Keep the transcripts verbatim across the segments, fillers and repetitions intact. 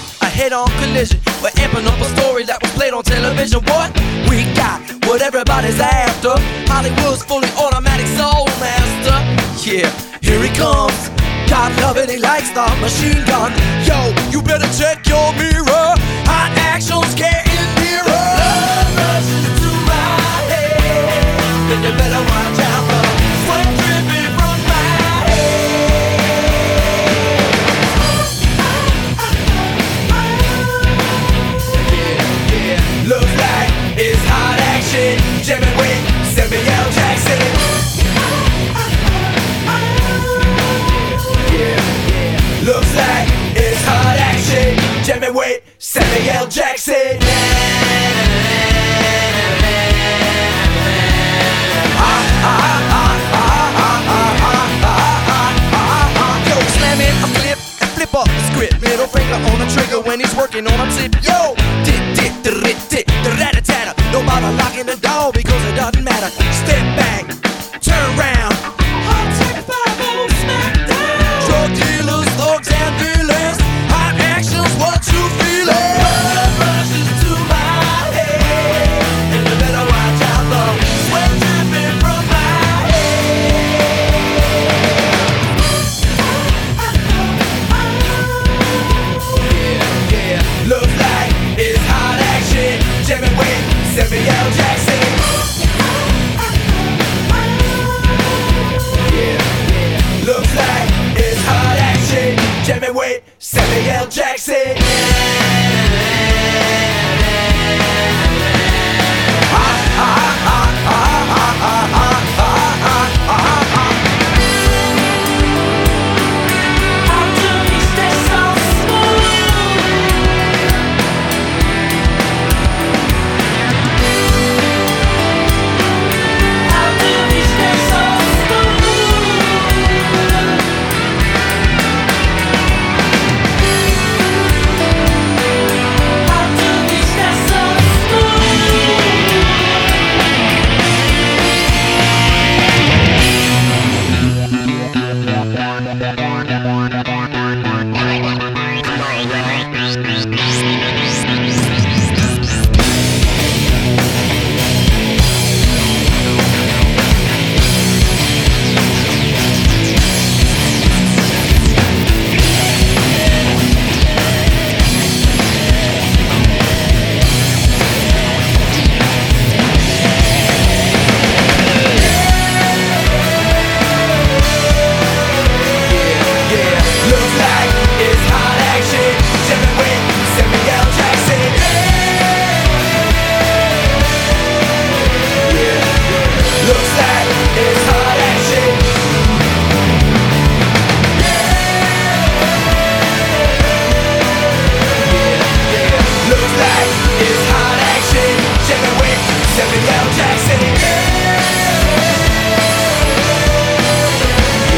A head-on collision. We're amping up a story that was played on television. What? We got what everybody's after. Hollywood's fully automatic soul master. Yeah, here he comes. God love it, he likes the machine gun. Yo, you better check your mirror. Hot action's getting nearer. Blood rushes to my head. Then you better watch out for sweat dripping from my head. Yeah, yeah. Looks like it's hot action. Jimmy Wade, Samuel Jackson. Looks like it's hot action. Jimmy Wade, Samuel Jackson. Yo, slamming a flip and flip up the script. Middle finger on the trigger when he's working on a tip. Yo, tick tick the rit tick the rat a tatter. Don't bother locking the door because it doesn't matter. Step back, turn round. Hot tech five oh smackdown. Drug dealers, thugs and villains. Hot action's what you feelin'. Blood rushes to my head. And you better watch out though. Sweat dripping from my head. Yeah, yeah. Looks like it's hot action. Jimmy Wade, Samuel Jackson. Yeah, yeah. Looks like it's hot action. Jimmy Wade, Samuel Jackson.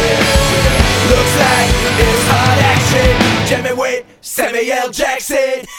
Samuel Jackson.